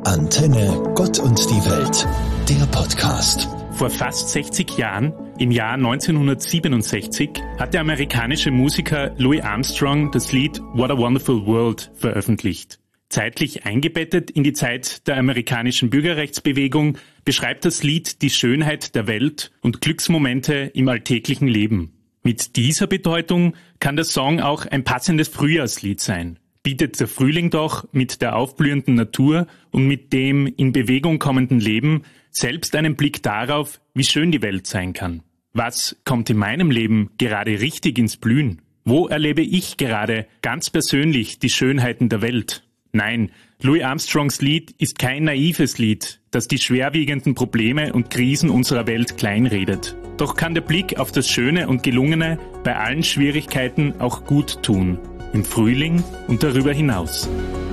Antenne Gott und die Welt, der Podcast. Vor fast 60 Jahren, im Jahr 1967, hat der amerikanische Musiker Louis Armstrong das Lied What a Wonderful World veröffentlicht. Zeitlich eingebettet in die Zeit der amerikanischen Bürgerrechtsbewegung beschreibt das Lied die Schönheit der Welt und Glücksmomente im alltäglichen Leben. Mit dieser Bedeutung kann der Song auch ein passendes Frühjahrslied sein. Bietet der Frühling doch mit der aufblühenden Natur und mit dem in Bewegung kommenden Leben selbst einen Blick darauf, wie schön die Welt sein kann. Was kommt in meinem Leben gerade richtig ins Blühen? Wo erlebe ich gerade ganz persönlich die Schönheiten der Welt? Nein, Louis Armstrongs Lied ist kein naives Lied, das die schwerwiegenden Probleme und Krisen unserer Welt kleinredet. Doch kann der Blick auf das Schöne und Gelungene bei allen Schwierigkeiten auch gut tun. Im Frühling und darüber hinaus.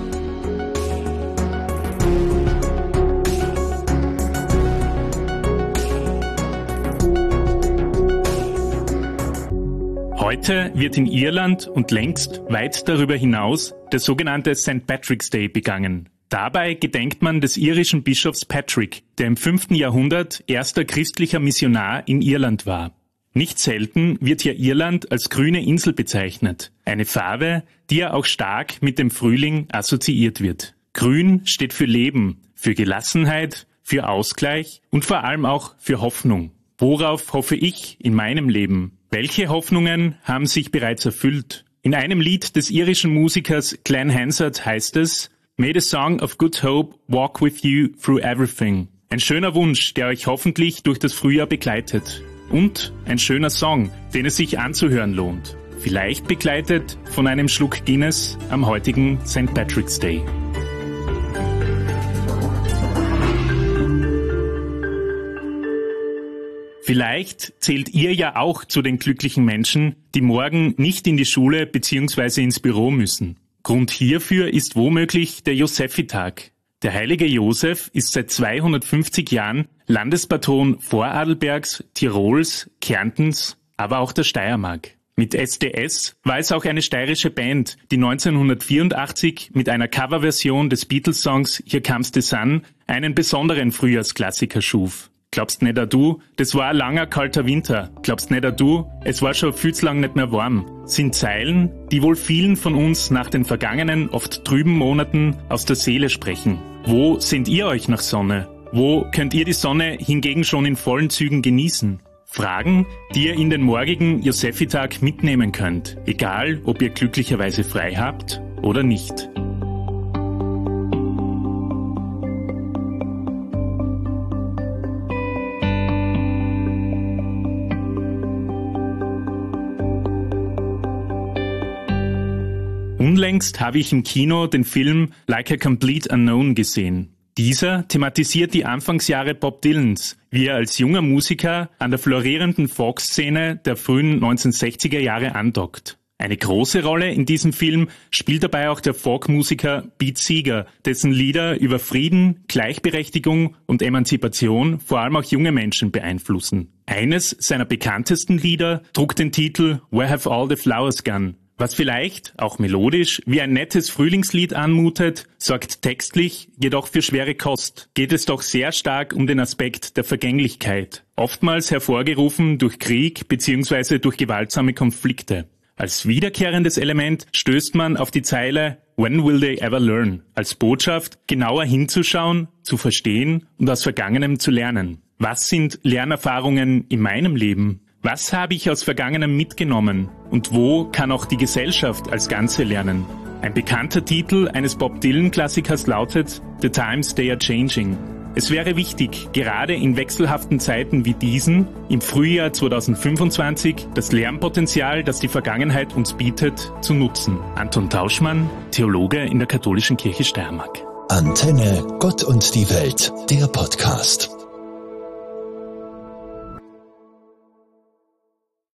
Heute wird in Irland und längst weit darüber hinaus der sogenannte St. Patrick's Day begangen. Dabei gedenkt man des irischen Bischofs Patrick, der im 5. Jahrhundert erster christlicher Missionar in Irland war. Nicht selten wird hier Irland als grüne Insel bezeichnet. Eine Farbe, die ja auch stark mit dem Frühling assoziiert wird. Grün steht für Leben, für Gelassenheit, für Ausgleich und vor allem auch für Hoffnung. Worauf hoffe ich in meinem Leben? Welche Hoffnungen haben sich bereits erfüllt? In einem Lied des irischen Musikers Glen Hansard heißt es: May the song of good hope walk with you through everything. Ein schöner Wunsch, der euch hoffentlich durch das Frühjahr begleitet. Und ein schöner Song, den es sich anzuhören lohnt. Vielleicht begleitet von einem Schluck Guinness am heutigen St. Patrick's Day. Vielleicht zählt ihr ja auch zu den glücklichen Menschen, die morgen nicht in die Schule bzw. ins Büro müssen. Grund hierfür ist womöglich der Josephitag. Der heilige Josef ist seit 250 Jahren Landespatron Vorarlbergs, Tirols, Kärntens, aber auch der Steiermark. Mit SDS war es auch eine steirische Band, die 1984 mit einer Coverversion des Beatles-Songs Here Comes the Sun einen besonderen Frühjahrsklassiker schuf. Glaubst nicht auch du, das war ein langer, kalter Winter. Glaubst nicht auch du, es war schon viel zu lang nicht mehr warm. Sind Zeilen, die wohl vielen von uns nach den vergangenen, oft trüben Monaten aus der Seele sprechen. Wo sehnt ihr euch nach Sonne? Wo könnt ihr die Sonne hingegen schon in vollen Zügen genießen? Fragen, die ihr in den morgigen Josephitag mitnehmen könnt, egal ob ihr glücklicherweise frei habt oder nicht. Unlängst habe ich im Kino den Film Like a Complete Unknown gesehen. Dieser thematisiert die Anfangsjahre Bob Dylans, wie er als junger Musiker an der florierenden Folk-Szene der frühen 1960er Jahre andockt. Eine große Rolle in diesem Film spielt dabei auch der Folkmusiker Pete Seeger, dessen Lieder über Frieden, Gleichberechtigung und Emanzipation vor allem auch junge Menschen beeinflussen. Eines seiner bekanntesten Lieder trug den Titel Where Have All the Flowers Gone? Was vielleicht, auch melodisch, wie ein nettes Frühlingslied anmutet, sorgt textlich jedoch für schwere Kost. Geht es doch sehr stark um den Aspekt der Vergänglichkeit, oftmals hervorgerufen durch Krieg bzw. durch gewaltsame Konflikte. Als wiederkehrendes Element stößt man auf die Zeile When will they ever learn? Als Botschaft, genauer hinzuschauen, zu verstehen und aus Vergangenem zu lernen. Was sind Lernerfahrungen in meinem Leben? Was habe ich aus Vergangenem mitgenommen? Und wo kann auch die Gesellschaft als Ganze lernen? Ein bekannter Titel eines Bob Dylan-Klassikers lautet The Times They Are Changing. Es wäre wichtig, gerade in wechselhaften Zeiten wie diesen, im Frühjahr 2025, das Lernpotenzial, das die Vergangenheit uns bietet, zu nutzen. Anton Tauschmann, Theologe in der Katholischen Kirche Steiermark. Antenne Gott und die Welt, der Podcast.